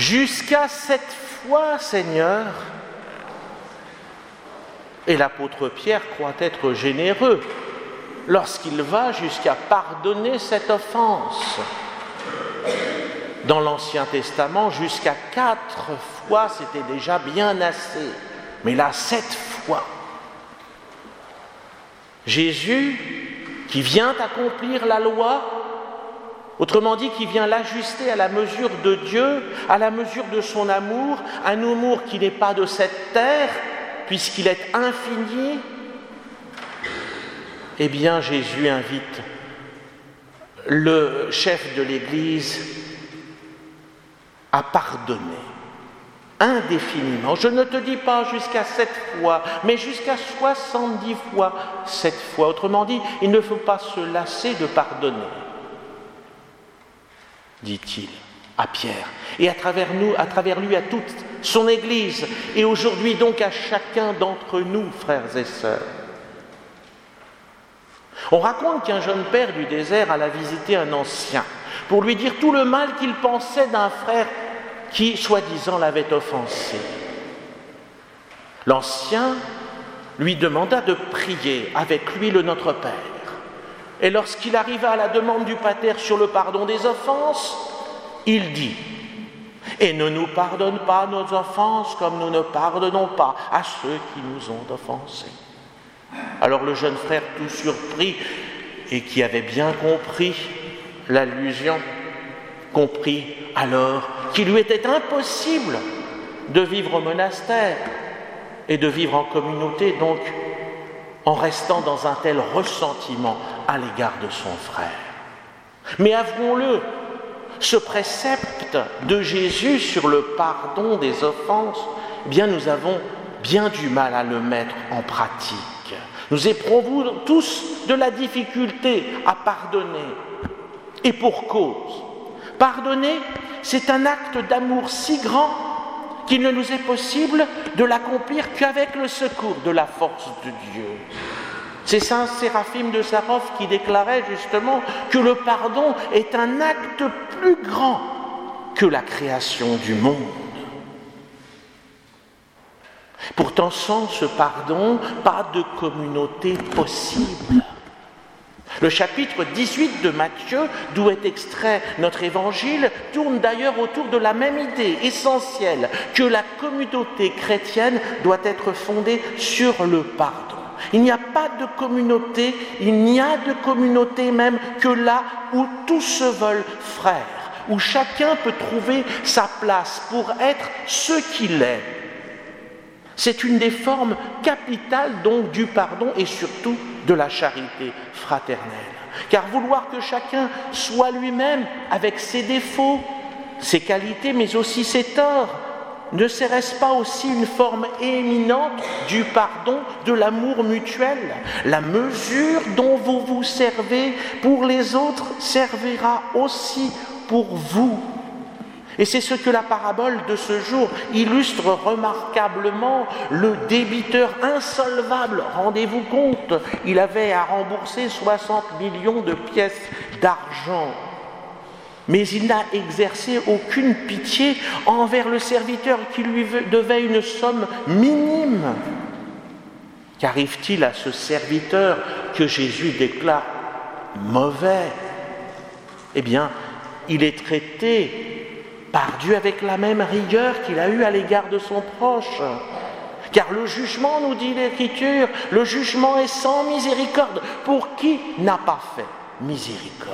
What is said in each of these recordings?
Jusqu'à cette fois, Seigneur. Et l'apôtre Pierre croit être généreux lorsqu'il va jusqu'à pardonner cette offense. Dans l'Ancien Testament, jusqu'à 4 fois, c'était déjà bien assez. Mais là, 7 fois. Jésus, qui vient accomplir la loi, autrement dit, qui vient l'ajuster à la mesure de Dieu, à la mesure de son amour, un amour qui n'est pas de cette terre, puisqu'il est infini, eh bien Jésus invite le chef de l'Église à pardonner indéfiniment. Je ne te dis pas jusqu'à 7 fois, mais jusqu'à 70 fois 7 fois. Autrement dit, il ne faut pas se lasser de pardonner, dit-il à Pierre, et à travers lui, à toute son Église, et aujourd'hui donc à chacun d'entre nous, frères et sœurs. On raconte qu'un jeune père du désert alla visiter un ancien pour lui dire tout le mal qu'il pensait d'un frère qui, soi-disant, l'avait offensé. L'ancien lui demanda de prier avec lui le Notre Père. Et lorsqu'il arriva à la demande du pater sur le pardon des offenses, il dit « Et ne nous pardonne pas nos offenses comme nous ne pardonnons pas à ceux qui nous ont offensés. » Alors le jeune frère, tout surpris, et qui avait bien compris l'allusion, comprit alors qu'il lui était impossible de vivre au monastère et de vivre en communauté, donc en restant dans un tel ressentiment à l'égard de son frère. Mais avouons-le, ce précepte de Jésus sur le pardon des offenses, eh bien nous avons bien du mal à le mettre en pratique. Nous éprouvons tous de la difficulté à pardonner, et pour cause. Pardonner, c'est un acte d'amour si grand qu'il ne nous est possible de l'accomplir qu'avec le secours de la force de Dieu. C'est saint Séraphime de Sarov qui déclarait justement que le pardon est un acte plus grand que la création du monde. Pourtant, sans ce pardon, pas de communauté possible. Le chapitre 18 de Matthieu, d'où est extrait notre évangile, tourne d'ailleurs autour de la même idée essentielle, que la communauté chrétienne doit être fondée sur le pardon. Il n'y a pas de communauté, il n'y a de communauté même que là où tous se veulent frères, où chacun peut trouver sa place pour être ce qu'il est. C'est une des formes capitales donc du pardon et surtout de la charité fraternelle. Car vouloir que chacun soit lui-même avec ses défauts, ses qualités, mais aussi ses torts, ne serait-ce pas aussi une forme éminente du pardon, de l'amour mutuel ? La mesure dont vous vous servez pour les autres servira aussi pour vous. Et c'est ce que la parabole de ce jour illustre remarquablement. Le débiteur insolvable, rendez-vous compte, il avait à rembourser 60 millions de pièces d'argent. Mais il n'a exercé aucune pitié envers le serviteur qui lui devait une somme minime. Qu'arrive-t-il à ce serviteur que Jésus déclare mauvais ? Eh bien, il est traité par Dieu avec la même rigueur qu'il a eue à l'égard de son proche. Car le jugement, nous dit l'Écriture, le jugement est sans miséricorde pour qui n'a pas fait miséricorde.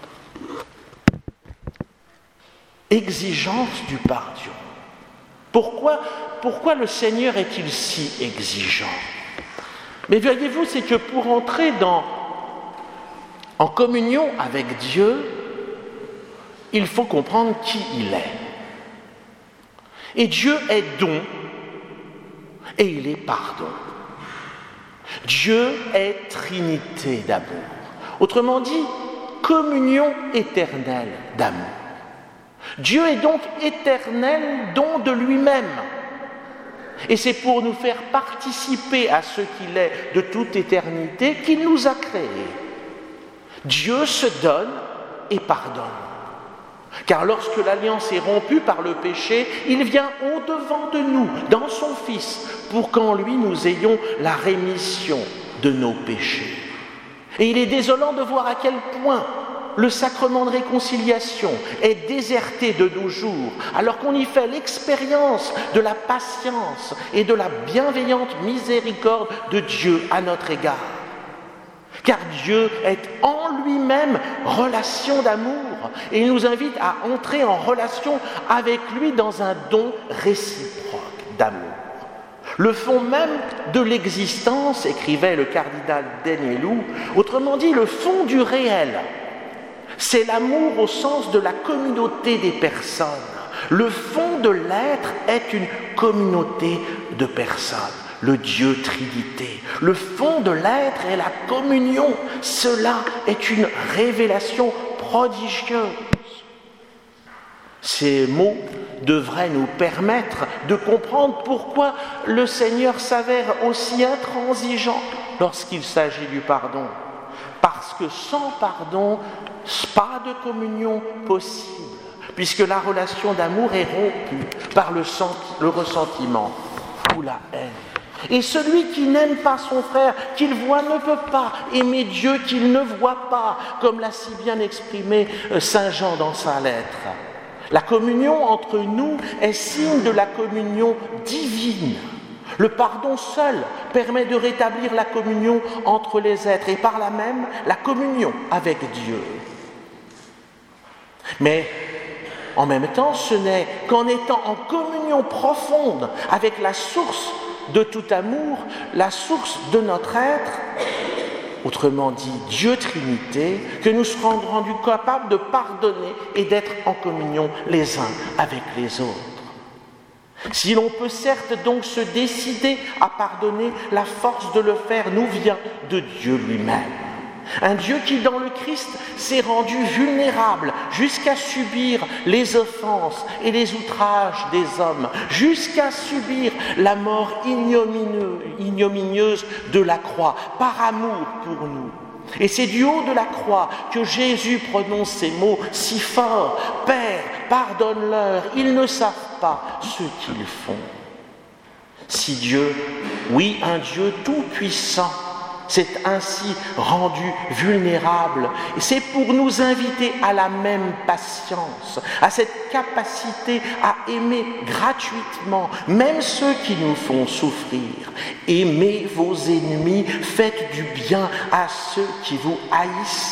Exigence du pardon. Pourquoi le Seigneur est-il si exigeant ? Mais voyez-vous, c'est que pour entrer en communion avec Dieu, il faut comprendre qui il est. Et Dieu est don et il est pardon. Dieu est trinité d'amour. Autrement dit, communion éternelle d'amour. Dieu est donc éternel don de lui-même. Et c'est pour nous faire participer à ce qu'il est de toute éternité qu'il nous a créés. Dieu se donne et pardonne. Car lorsque l'alliance est rompue par le péché, il vient au-devant de nous, dans son Fils, pour qu'en lui nous ayons la rémission de nos péchés. Et il est désolant de voir à quel point le sacrement de réconciliation est déserté de nos jours, alors qu'on y fait l'expérience de la patience et de la bienveillante miséricorde de Dieu à notre égard. Car Dieu est en lui-même relation d'amour et il nous invite à entrer en relation avec lui dans un don réciproque d'amour. Le fond même de l'existence, écrivait le cardinal Danielou, autrement dit le fond du réel, c'est l'amour au sens de la communauté des personnes. Le fond de l'être est une communauté de personnes. Le Dieu Trinité. Le fond de l'être est la communion. Cela est une révélation prodigieuse. Ces mots devraient nous permettre de comprendre pourquoi le Seigneur s'avère aussi intransigeant lorsqu'il s'agit du pardon. Parce que sans pardon, pas de communion possible, puisque la relation d'amour est rompue par le ressentiment ou la haine. Et celui qui n'aime pas son frère, qu'il voit, ne peut pas aimer Dieu qu'il ne voit pas, comme l'a si bien exprimé Saint Jean dans sa lettre. La communion entre nous est signe de la communion divine. Le pardon seul permet de rétablir la communion entre les êtres et par là même la communion avec Dieu. Mais en même temps, ce n'est qu'en étant en communion profonde avec la source de tout amour, la source de notre être, autrement dit Dieu Trinité, que nous serons rendus capables de pardonner et d'être en communion les uns avec les autres. Si l'on peut certes donc se décider à pardonner, la force de le faire nous vient de Dieu lui-même. Un Dieu qui, dans le Christ, s'est rendu vulnérable jusqu'à subir les offenses et les outrages des hommes, jusqu'à subir la mort ignominieuse de la croix, par amour pour nous. Et c'est du haut de la croix que Jésus prononce ces mots si forts. « Père, pardonne-leur, ils ne savent pas ce qu'ils font. » Si Dieu, oui, un Dieu tout-puissant, s'est ainsi rendu vulnérable, et c'est pour nous inviter à la même patience, à cette capacité à aimer gratuitement, même ceux qui nous font souffrir. Aimez vos ennemis, faites du bien à ceux qui vous haïssent.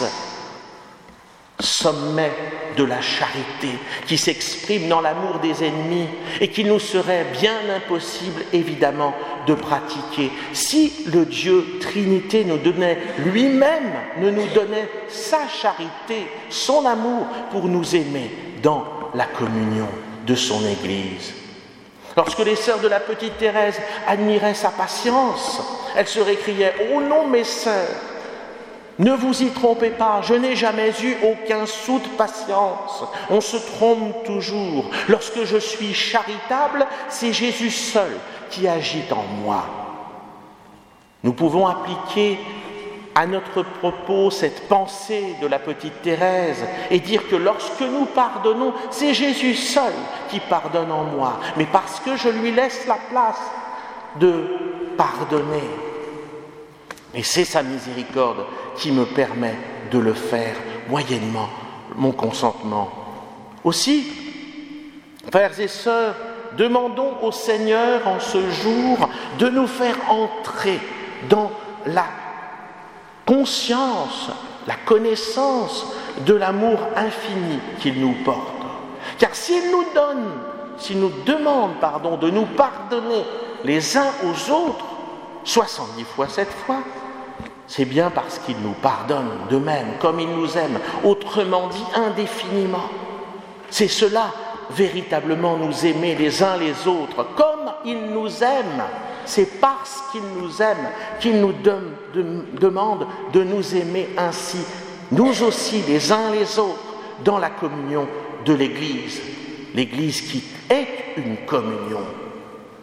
Sommet de la charité qui s'exprime dans l'amour des ennemis et qu'il nous serait bien impossible évidemment de pratiquer si le Dieu Trinité nous donnait lui-même, ne nous donnait sa charité, son amour pour nous aimer dans la communion de son Église. Lorsque les sœurs de la petite Thérèse admiraient sa patience, elles se récriaient « Oh non, mes sœurs, ne vous y trompez pas, je n'ai jamais eu aucun sou de patience. On se trompe toujours. Lorsque je suis charitable, c'est Jésus seul qui agit en moi. » Nous pouvons appliquer à notre propos cette pensée de la petite Thérèse et dire que lorsque nous pardonnons, c'est Jésus seul qui pardonne en moi, mais parce que je lui laisse la place de pardonner. Et c'est sa miséricorde qui me permet de le faire moyennement mon consentement. Aussi, frères et sœurs, demandons au Seigneur en ce jour de nous faire entrer dans la conscience, la connaissance de l'amour infini qu'il nous porte. Car s'il nous demande de nous pardonner les uns aux autres, 70 fois 7 fois, c'est bien parce qu'il nous pardonne de même, comme il nous aime, autrement dit indéfiniment. C'est cela, véritablement nous aimer les uns les autres, comme il nous aime. C'est parce qu'il nous aime qu'il nous demande de nous aimer ainsi, nous aussi les uns les autres, dans la communion de l'Église. L'Église qui est une communion.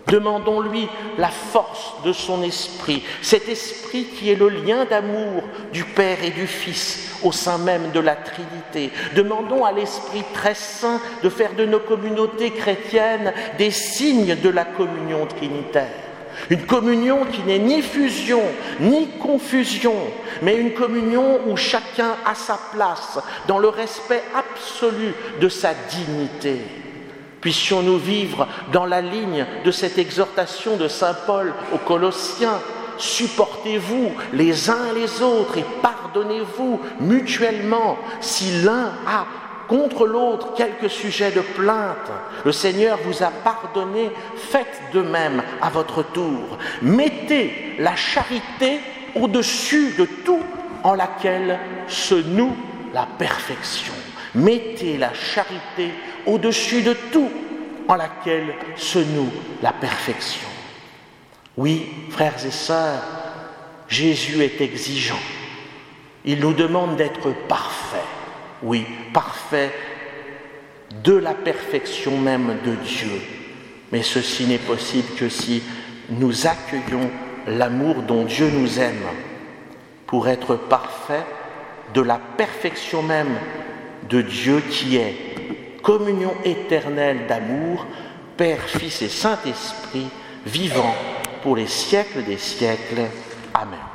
Demandons-lui la force de son esprit, cet esprit qui est le lien d'amour du Père et du Fils au sein même de la Trinité. Demandons à l'Esprit très saint de faire de nos communautés chrétiennes des signes de la communion trinitaire. Une communion qui n'est ni fusion, ni confusion, mais une communion où chacun a sa place dans le respect absolu de sa dignité. Puissions-nous vivre dans la ligne de cette exhortation de saint Paul aux Colossiens. Supportez-vous les uns les autres et pardonnez-vous mutuellement si l'un a contre l'autre quelque sujet de plainte. Le Seigneur vous a pardonné, faites de même à votre tour. Mettez la charité au-dessus de tout en laquelle se noue la perfection. Mettez la charité au-dessus de tout en laquelle se noue la perfection. Oui, frères et sœurs, Jésus est exigeant. Il nous demande d'être parfaits. Oui, parfaits de la perfection même de Dieu. Mais ceci n'est possible que si nous accueillons l'amour dont Dieu nous aime. Pour être parfaits de la perfection même de Dieu qui est communion éternelle d'amour, Père, Fils et Saint-Esprit, vivant pour les siècles des siècles. Amen.